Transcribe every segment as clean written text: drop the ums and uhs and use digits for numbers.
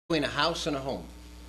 Between a house and a home.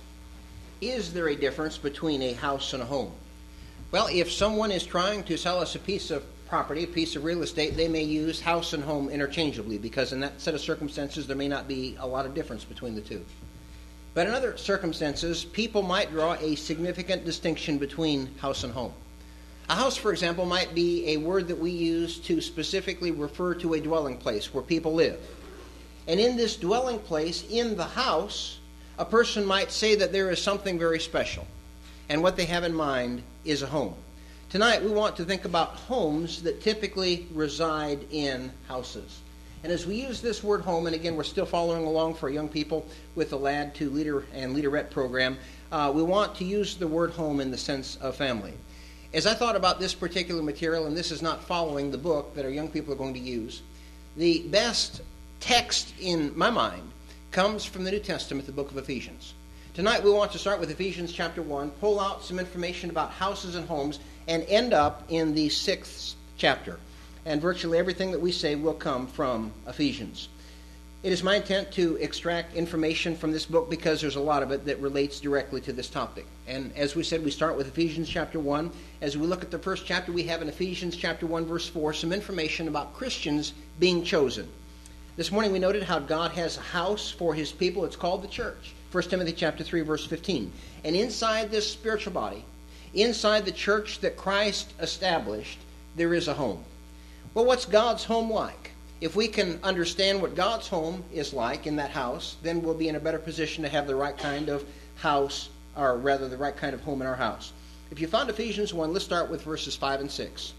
Is there a difference between a house and a home? Well, if someone is trying to sell us a piece of property, a piece of real estate, they may use house and home interchangeably because in that set of circumstances there may not be a lot of difference between the two. But in other circumstances, people might draw a significant distinction between house and home. A house, for example, might be a word that we use to specifically refer to a dwelling place where people live. And in this dwelling place, in the house, a person might say that there is something very special. And what they have in mind is a home. Tonight we want to think about homes that typically reside in houses. And as we use this word home, and again we're still following along for young people with the Lad to Leader and Leaderette program, we want to use the word home in the sense of family. As I thought about this particular material, and this is not following the book that our young people are going to use, the best text in my mind comes from the New Testament, the book of Ephesians. Tonight we want to start with Ephesians chapter 1, pull out some information about houses and homes, and end up in the 6th chapter. And virtually everything that we say will come from Ephesians. It is my intent to extract information from this book because there's a lot of it that relates directly to this topic. And as we said, we start with Ephesians chapter 1. As we look at the first chapter, we have in Ephesians chapter 1, verse 4, some information about Christians being chosen. This morning we noted how God has a house for his people. It's called the church. 1 Timothy chapter 3, verse 15. And inside this spiritual body, inside the church that Christ established, there is a home. Well, what's God's home like? If we can understand what God's home is like in that house, then we'll be in a better position to have the right kind of house, or rather the right kind of home in our house. If you found Ephesians 1, let's start with verses 5 and 6.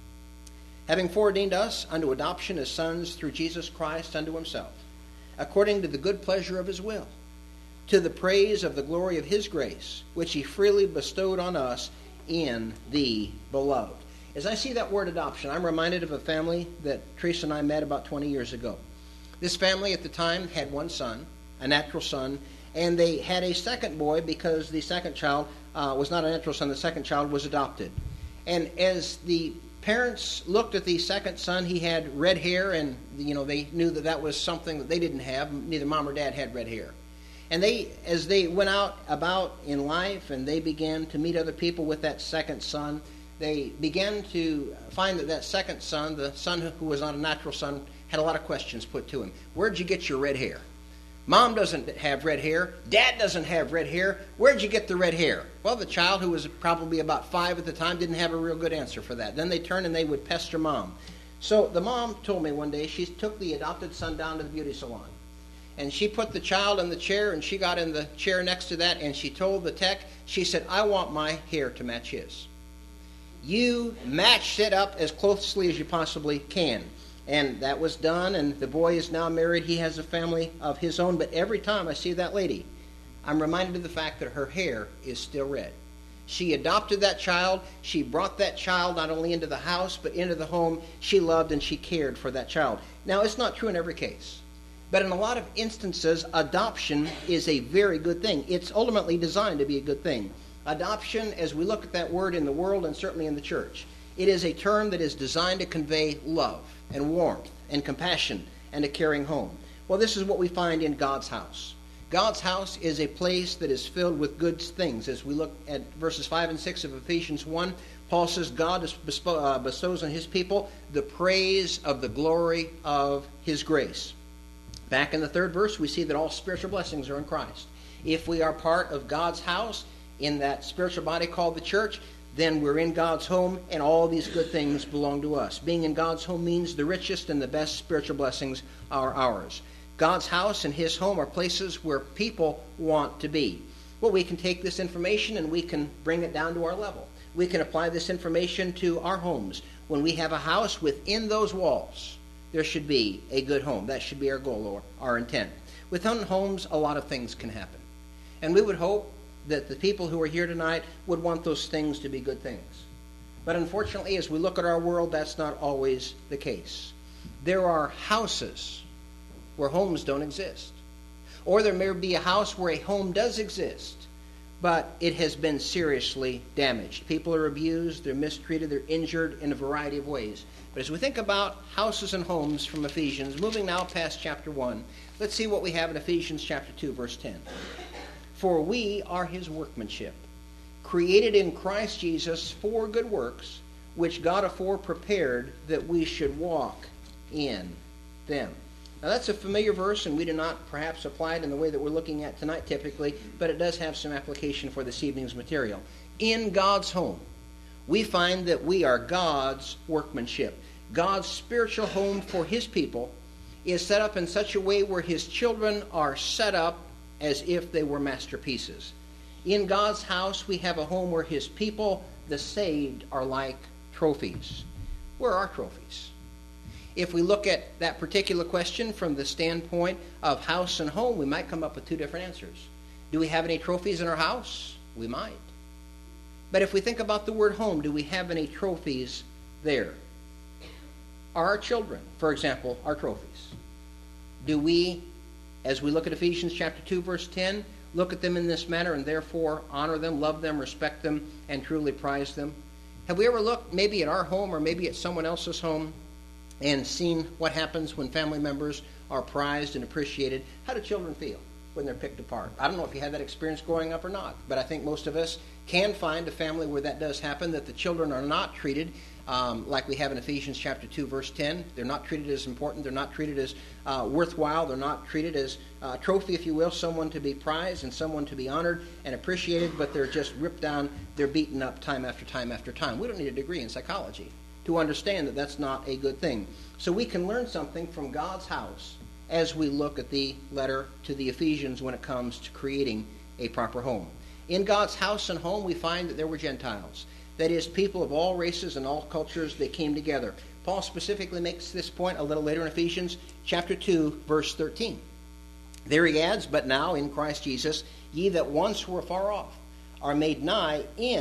Having foreordained us unto adoption as sons through Jesus Christ unto himself, according to the good pleasure of his will, to the praise of the glory of his grace, which he freely bestowed on us in the beloved. As I see that word adoption, I'm reminded of a family that Teresa and I met about 20 years ago. This family at the time had one son, a natural son, and they had a second boy because the second child was not a natural son. The second child was adopted. And as the parents looked at the second son, he had red hair, and they knew that that was something that they didn't have. Neither mom or dad had red hair. And as they went out about in life and they began to meet other people with that second son, they began to find that second son, the son who was not a natural son, had a lot of questions put to him. Where'd you get your red hair? Mom doesn't have red hair. Dad doesn't have red hair. Where'd you get the red hair? Well, the child, who was probably about 5 at the time, didn't have a real good answer for that. Then they turned and they would pester mom. So the mom told me one day she took the adopted son down to the beauty salon. And she put the child in the chair, and she got in the chair next to that, and she told the tech, she said, I want my hair to match his. You matched it up as closely as you possibly can. And that was done, and the boy is now married. He has a family of his own. But every time I see that lady, I'm reminded of the fact that her hair is still red. She adopted that child. She brought that child not only into the house, but into the home. She loved and she cared for that child. Now, it's not true in every case. But in a lot of instances, adoption is a very good thing. It's ultimately designed to be a good thing. Adoption, as we look at that word in the world and certainly in the church, it is a term that is designed to convey love and warmth and compassion and a caring home. Well, this is what we find in God's house. God's house is a place that is filled with good things. As we look at verses 5 and 6 of Ephesians 1, Paul says God bestows on his people the praise of the glory of his grace. Back in the 3rd verse, we see that all spiritual blessings are in Christ. If we are part of God's house, in that spiritual body called the church, then we're in God's home, and all these good things belong to us. Being in God's home means the richest and the best spiritual blessings are ours. God's house and his home are places where people want to be. Well, we can take this information and we can bring it down to our level. We can apply this information to our homes. When we have a house, within those walls, there should be a good home. That should be our goal or our intent. Within homes, a lot of things can happen. And we would hope that the people who are here tonight would want those things to be good things. But unfortunately, as we look at our world, that's not always the case. There are houses where homes don't exist. Or there may be a house where a home does exist, but it has been seriously damaged. People are abused, they're mistreated, they're injured in a variety of ways. But as we think about houses and homes from Ephesians, moving now past chapter 1, Let's see what we have in Ephesians chapter 2, verse 10. For we are his workmanship, created in Christ Jesus for good works, which God afore prepared that we should walk in them. Now that's a familiar verse, and we do not perhaps apply it in the way that we're looking at tonight typically, but it does have some application for this evening's material. In God's home, we find that we are God's workmanship. God's spiritual home for his people is set up in such a way where his children are set up as if they were masterpieces. In God's house, we have a home where his people, the saved, are like trophies. Where are trophies? If we look at that particular question from the standpoint of house and home, we might come up with two different answers. Do we have any trophies in our house? We might. But if we think about the word home, do we have any trophies there? Are our children, for example, our trophies? Do we, as we look at Ephesians chapter 2, verse 10, look at them in this manner and therefore honor them, love them, respect them, and truly prize them? Have we ever looked maybe at our home or maybe at someone else's home and seen what happens when family members are prized and appreciated? How do children feel when they're picked apart? I don't know if you had that experience growing up or not, but I think most of us can find a family where that does happen, that the children are not treated like we have in Ephesians chapter 2, verse 10. They're not treated as important. They're not treated as worthwhile. They're not treated as a trophy, if you will, someone to be prized and someone to be honored and appreciated, but they're just ripped down. They're beaten up time after time after time. We don't need a degree in psychology to understand that that's not a good thing. So we can learn something from God's house as we look at the letter to the Ephesians when it comes to creating a proper home. In God's house and home, we find that there were Gentiles. That is, people of all races and all cultures that came together. Paul specifically makes this point a little later in Ephesians chapter 2, verse 13. There he adds, but now in Christ Jesus, ye that once were far off are made nigh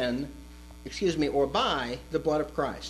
by the blood of Christ.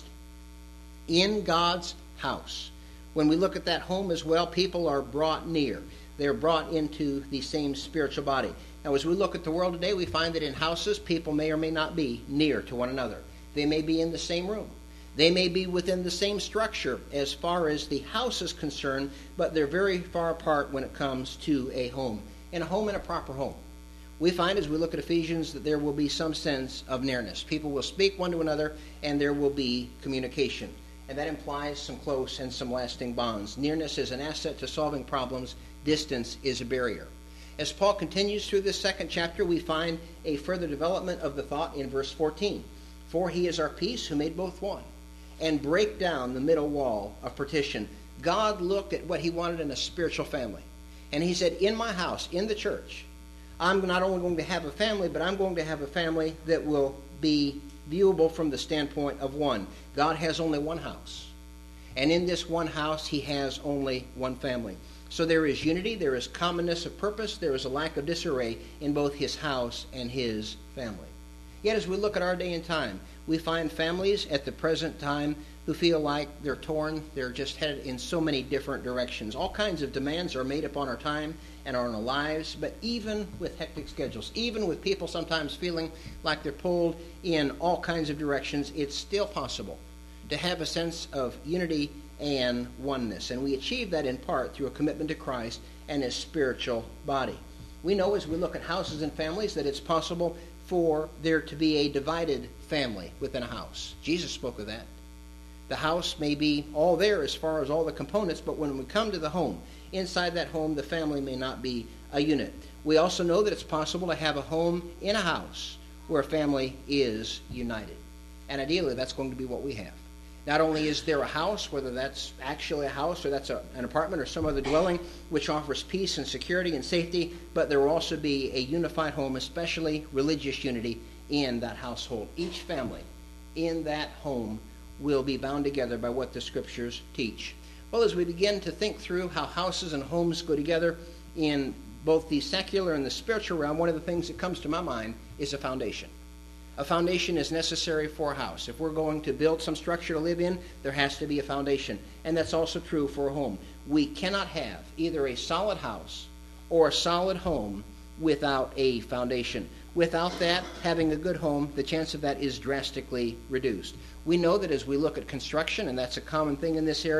In God's house. When we look at that home as well, people are brought near. They're brought into the same spiritual body. Now, as we look at the world today, we find that in houses, people may or may not be near to one another. They may be in the same room. They may be within the same structure as far as the house is concerned, but they're very far apart when it comes to a home. And a home and a proper home. We find as we look at Ephesians that there will be some sense of nearness. People will speak one to another, and there will be communication. And that implies some close and some lasting bonds. Nearness is an asset to solving problems. Distance is a barrier. As Paul continues through this second chapter, we find a further development of the thought in verse 14. For he is our peace, who made both one, and break down the middle wall of partition. God looked at what he wanted in a spiritual family. And he said, in my house, in the church, I'm not only going to have a family, but I'm going to have a family that will be viewable from the standpoint of one. God has only one house. And in this one house, he has only one family. So there is unity, there is commonness of purpose, there is a lack of disarray in both his house and his family. Yet as we look at our day and time, we find families at the present time who feel like they're torn, they're just headed in so many different directions. All kinds of demands are made upon our time and on our lives, but even with hectic schedules, even with people sometimes feeling like they're pulled in all kinds of directions, it's still possible to have a sense of unity and oneness. And we achieve that in part through a commitment to Christ and his spiritual body. We know as we look at houses and families that it's possible for there to be a divided family within a house. Jesus spoke of that. The house may be all there as far as all the components, but when we come to the home, inside that home, the family may not be a unit. We also know that it's possible to have a home in a house where a family is united. And ideally, that's going to be what we have. Not only is there a house, whether that's actually a house or that's an apartment or some other dwelling, which offers peace and security and safety, but there will also be a unified home, especially religious unity in that household. Each family in that home will be bound together by what the Scriptures teach. Well, as we begin to think through how houses and homes go together in both the secular and the spiritual realm, one of the things that comes to my mind is a foundation. A foundation is necessary for a house. If we're going to build some structure to live in, there has to be a foundation. And that's also true for a home. We cannot have either a solid house or a solid home without a foundation. Without that, having a good home, the chance of that is drastically reduced. We know that as we look at construction, and that's a common thing in this area,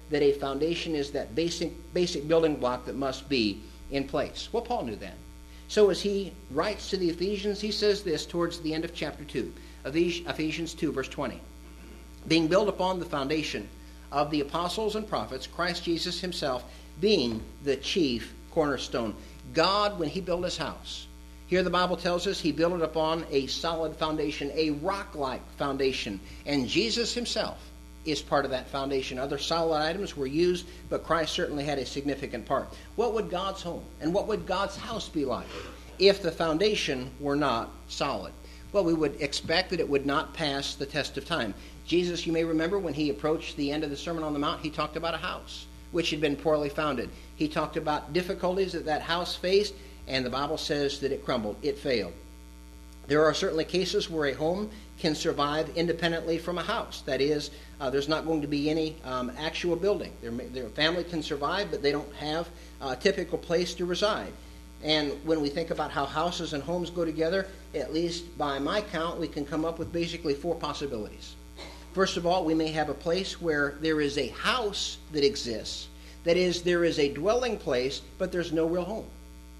that a foundation is that basic building block that must be in place. Well, Paul knew that. So as he writes to the Ephesians, he says this towards the end of chapter 2, Ephesians 2, verse 20. Being built upon the foundation of the apostles and prophets, Christ Jesus himself being the chief cornerstone. God, when he built his house, here the Bible tells us he built it upon a solid foundation, a rock-like foundation. And Jesus himself is part of that foundation. Other solid items were used, but Christ certainly had a significant part. What would God's home and what would God's house be like if the foundation were not solid? Well, we would expect that it would not pass the test of time. Jesus, you may remember, when he approached the end of the Sermon on the Mount, he talked about a house which had been poorly founded. He talked about difficulties that house faced, and the Bible says that it crumbled, it failed. There are certainly cases where a home can survive independently from a house. That is, there's not going to be any actual building. Their family can survive, but they don't have a typical place to reside. And when we think about how houses and homes go together, at least by my count, we can come up with basically 4 possibilities. First of all, we may have a place where there is a house that exists. That is, there is a dwelling place, but there's no real home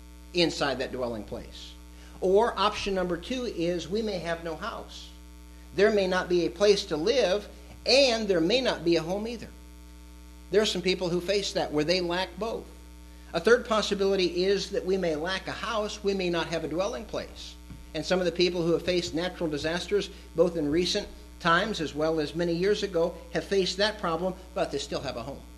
inside that dwelling place. Or option number 2 is we may have no house. There may not be a place to live, and there may not be a home either. There are some people who face that, where they lack both. A third possibility is that we may lack a house, we may not have a dwelling place. And some of the people who have faced natural disasters, both in recent times as well as many years ago, have faced that problem, but they still have a home.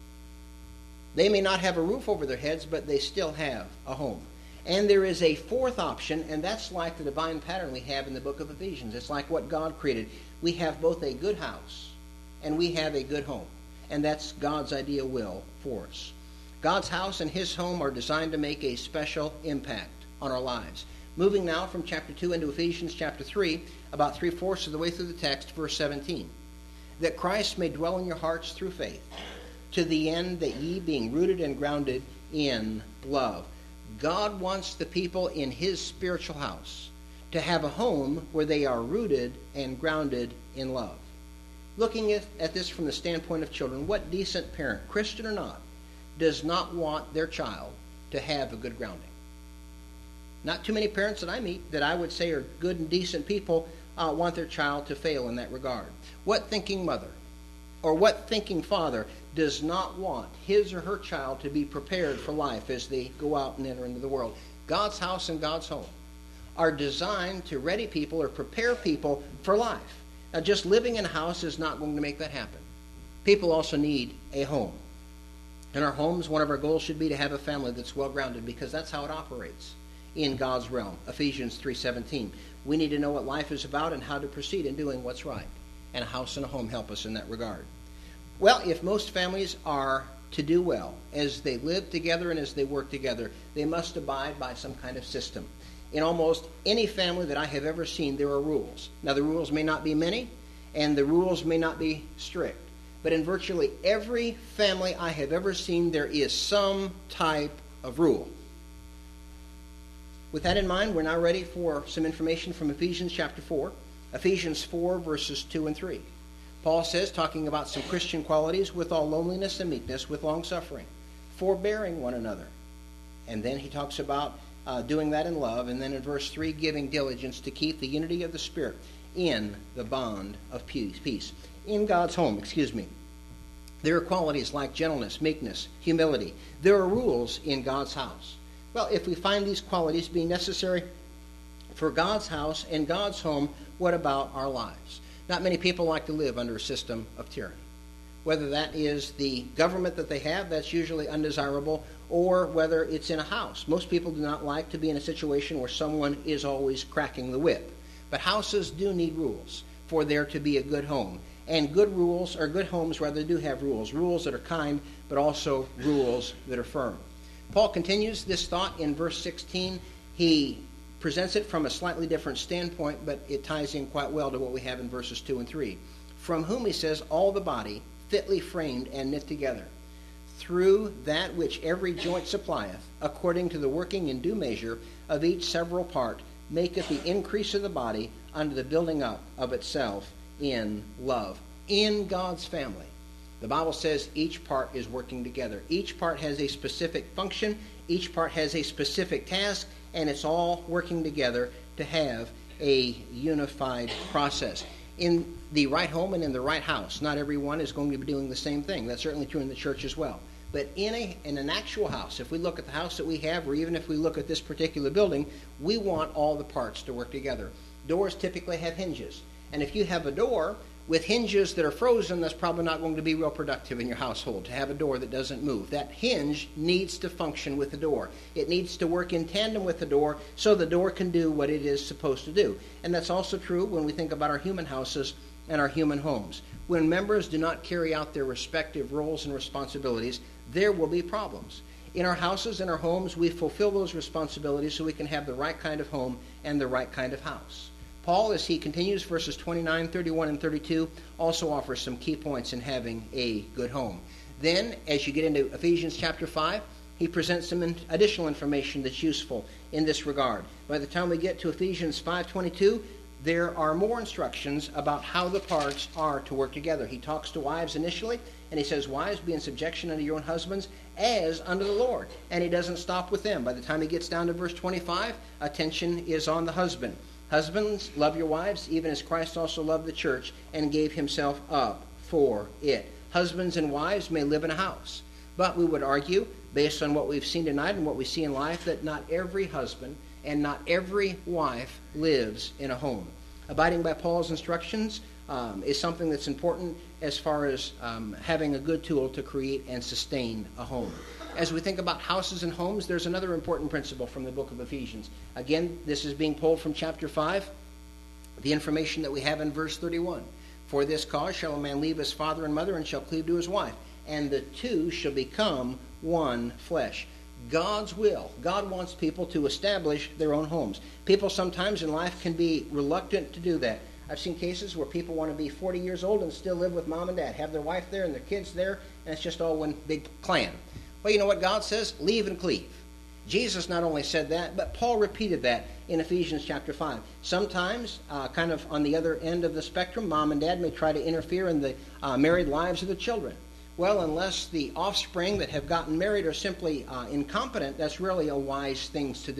They may not have a roof over their heads, but they still have a home. And there is a fourth option, and that's like the divine pattern we have in the book of Ephesians. It's like what God created. We have both a good house and we have a good home. And that's God's ideal will for us. God's house and his home are designed to make a special impact on our lives. Moving now from chapter 2 into Ephesians chapter 3, about 3/4 of the way through the text, verse 17. That Christ may dwell in your hearts through faith, to the end that ye, being rooted and grounded in love. God wants the people in his spiritual house to have a home where they are rooted and grounded in love. Looking at this from the standpoint of children, what decent parent, Christian or not, does not want their child to have a good grounding? Not too many parents that I meet that I would say are good and decent people want their child to fail in that regard. What thinking mother or what thinking father does not want his or her child to be prepared for life as they go out and enter into the world? God's house and God's home are designed to ready people or prepare people for life. Now, just living in a house is not going to make that happen. People also need a home. In our homes, one of our goals should be to have a family that's well-grounded, because that's how it operates in God's realm. Ephesians 3:17. We need to know what life is about and how to proceed in doing what's right. And a house and a home help us in that regard. Well, if most families are to do well as they live together and as they work together, they must abide by some kind of system. In almost any family that I have ever seen, there are rules. Now, the rules may not be many, and the rules may not be strict. But in virtually every family I have ever seen, there is some type of rule. With that in mind, we're now ready for some information from Ephesians chapter 4. Ephesians 4, verses 2 and 3. Paul says, talking about some Christian qualities, with all loneliness and meekness, with long-suffering, forbearing one another. And then he talks about doing that in love. And then in verse 3, giving diligence to keep the unity of the Spirit in the bond of peace. In God's home, there are qualities like gentleness, meekness, humility. There are rules in God's house. Well, if we find these qualities being necessary for God's house and God's home, what about our lives? Not many people like to live under a system of tyranny. Whether that is the government that they have, that's usually undesirable, or whether it's in a house. Most people do not like to be in a situation where someone is always cracking the whip. But houses do need rules for there to be a good home. And good rules, or good homes rather, do have rules. Rules that are kind, but also rules that are firm. Paul continues this thought in verse 16. He presents it from a slightly different standpoint, but it ties in quite well to what we have in verses 2 and 3. From whom, he says, all the body, fitly framed and knit together, through that which every joint supplieth, according to the working in due measure of each several part, maketh the increase of the body unto the building up of itself in love. In God's family, The Bible says each part is working together. Each part has a specific function. Each part has a specific task, and it's all working together to have a unified process. In the right home and in the right house, not everyone is going to be doing the same thing. That's certainly true in the church as well. But in an actual house, if we look at the house that we have, or even if we look at this particular building, we want all the parts to work together. Doors typically have hinges. And if you have a door with hinges that are frozen, that's probably not going to be real productive in your household, to have a door that doesn't move. That hinge needs to function with the door. It needs to work in tandem with the door so the door can do what it is supposed to do. And that's also true when we think about our human houses and our human homes. When members do not carry out their respective roles and responsibilities, there will be problems. In our houses and our homes, we fulfill those responsibilities so we can have the right kind of home and the right kind of house. Paul, as he continues verses 29, 31, and 32, also offers some key points in having a good home. Then, as you get into Ephesians chapter 5, he presents some additional information that's useful in this regard. By the time we get to Ephesians 5:22, there are more instructions about how the parts are to work together. He talks to wives initially, and he says, "Wives, be in subjection unto your own husbands as unto the Lord." And he doesn't stop with them. By the time he gets down to verse 25, attention is on the husband. "Husbands, love your wives, even as Christ also loved the church and gave himself up for it." Husbands and wives may live in a house. But we would argue, based on what we've seen tonight and what we see in life, that not every husband and not every wife lives in a home. Abiding by Paul's instructions is something that's important as far as having a good tool to create and sustain a home. As we think about houses and homes, there's another important principle from the book of Ephesians. Again, this is being pulled from chapter 5, the information that we have in verse 31. "For this cause shall a man leave his father and mother and shall cleave to his wife, and the two shall become one flesh." God's will. God wants people to establish their own homes. People sometimes in life can be reluctant to do that. I've seen cases where people want to be 40 years old and still live with mom and dad, have their wife there and their kids there, and it's just all one big clan. Well, you know what God says? Leave and cleave. Jesus not only said that, but Paul repeated that in Ephesians chapter 5. Sometimes, kind of on the other end of the spectrum, mom and dad may try to interfere in the married lives of the children. Well, unless the offspring that have gotten married are simply incompetent, that's really a wise thing to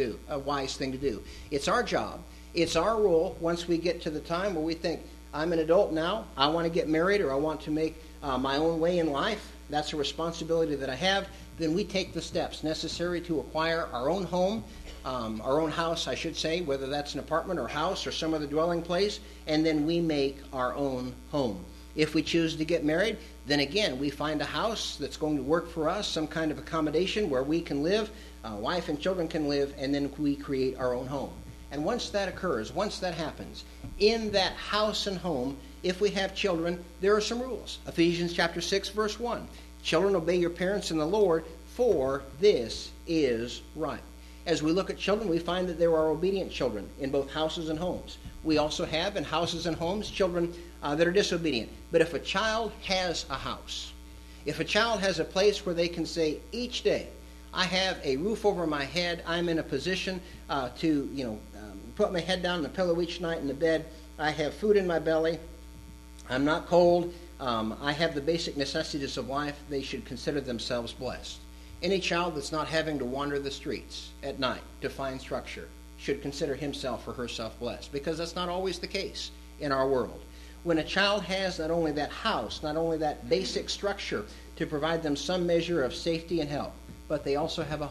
do. It's our job. It's our role once we get to the time where we think, I'm an adult now, I want to get married, or I want to make my own way in life. That's a responsibility that I have. Then we take the steps necessary to acquire our own home, our own house, I should say, whether that's an apartment or house or some other dwelling place, and then we make our own home. If we choose to get married, then again, we find a house that's going to work for us, some kind of accommodation where we can live, wife and children can live, and then we create our own home. And once that occurs, once that happens, in that house and home, if we have children, there are some rules. Ephesians chapter 6, verse 1. "Children, obey your parents in the Lord, for this is right." As we look at children, we find that there are obedient children in both houses and homes. We also have in houses and homes children that are disobedient. But if a child has a house, if a child has a place where they can say each day, I have a roof over my head, I'm in a position to put my head down on the pillow each night in the bed, I have food in my belly, I'm not cold, I have the basic necessities of life, they should consider themselves blessed. Any child that's not having to wander the streets at night to find structure should consider himself or herself blessed, because that's not always the case in our world. When a child has not only that house, not only that basic structure to provide them some measure of safety and help, but they also have a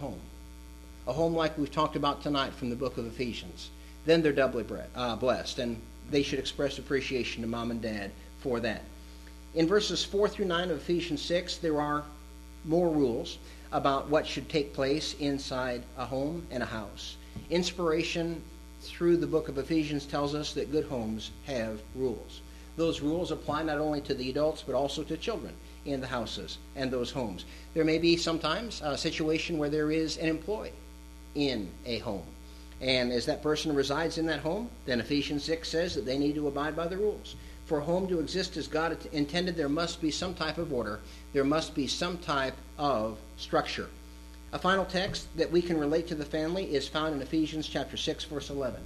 home like we've talked about tonight from the book of Ephesians, then they're doubly blessed, and they should express appreciation to mom and dad for that. In verses 4 through 9 of Ephesians 6, there are more rules about what should take place inside a home and a house. Inspiration through the book of Ephesians tells us that good homes have rules. Those rules apply not only to the adults, but also to children in the houses and those homes. There may be sometimes a situation where there is an employee in a home. And as that person resides in that home, then Ephesians 6 says that they need to abide by the rules. For a home to exist as God intended, there must be some type of order. There must be some type of structure. A final text that we can relate to the family is found in Ephesians chapter 6, verse 11.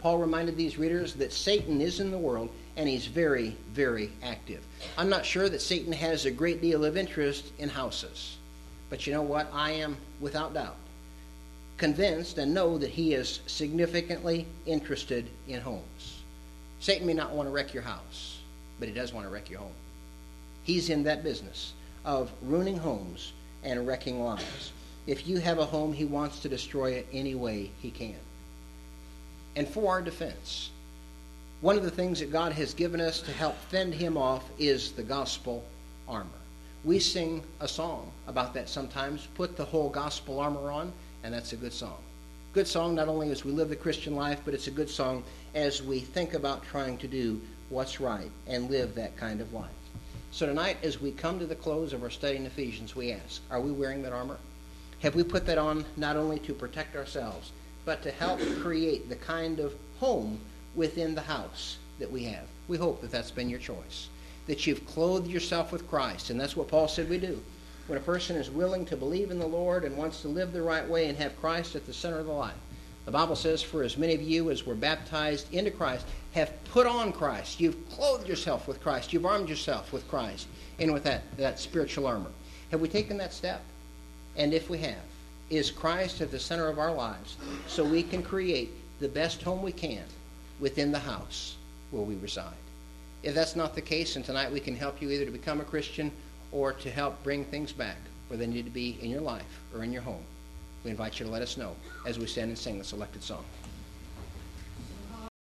Paul reminded these readers that Satan is in the world, and he's very, very active. I'm not sure that Satan has a great deal of interest in houses. But you know what? I am, without doubt, convinced and know that he is significantly interested in homes. Satan may not want to wreck your house, but he does want to wreck your home. He's in that business of ruining homes and wrecking lives. If you have a home, he wants to destroy it any way he can. And for our defense, one of the things that God has given us to help fend him off is the gospel armor. We sing a song about that sometimes, put the whole gospel armor on, and that's a good song. Good song not only as we live the Christian life, but it's a good song as we think about trying to do what's right and live that kind of life. So tonight, as we come to the close of our study in Ephesians, we ask, are we wearing that armor? Have we put that on not only to protect ourselves, but to help create the kind of home within the house that we have? We hope that that's been your choice, that you've clothed yourself with Christ, and that's what Paul said we do. When a person is willing to believe in the Lord and wants to live the right way and have Christ at the center of the life, the Bible says, for as many of you as were baptized into Christ have put on Christ. You've clothed yourself with Christ. You've armed yourself with Christ and with that spiritual armor. Have we taken that step? And if we have, is Christ at the center of our lives so we can create the best home we can within the house where we reside? If that's not the case, and tonight we can help you either to become a Christian or to help bring things back where they need to be in your life or in your home, we invite you to let us know as we stand and sing the selected song.